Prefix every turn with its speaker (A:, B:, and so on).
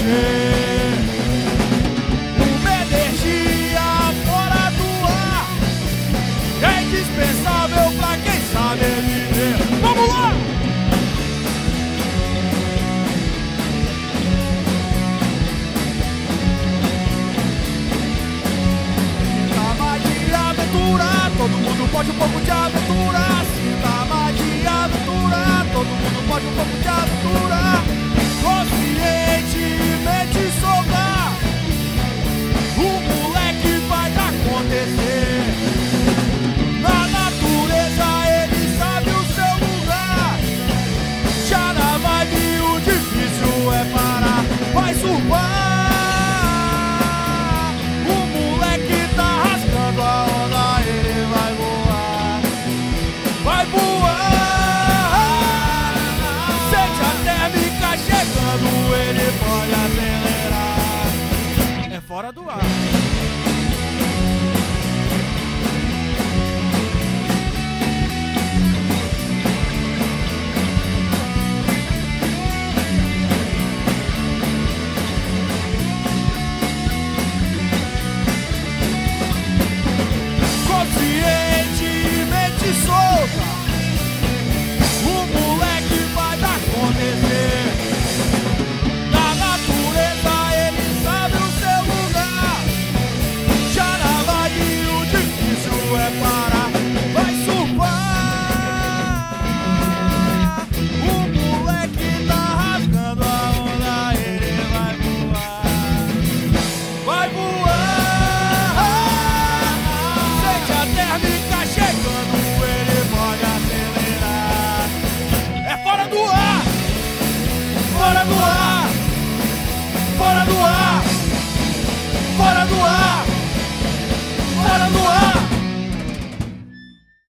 A: acontecer. Uma energia fora do ar, é indispensável pra quem sabe viver. Vamos lá! Todo mundo pode um pouco de aventura. Sinta mais de aventura. Todo mundo pode um pouco de aventura. Conscientemente soltar. O moleque vai acontecer. Na natureza ele sabe o seu lugar. Já na vibe o difícil é parar. Vai surfar. O moleque tá rasgando a onda. Vai voar, sente a térmica chegando, ele pode acelerar. É fora do ar.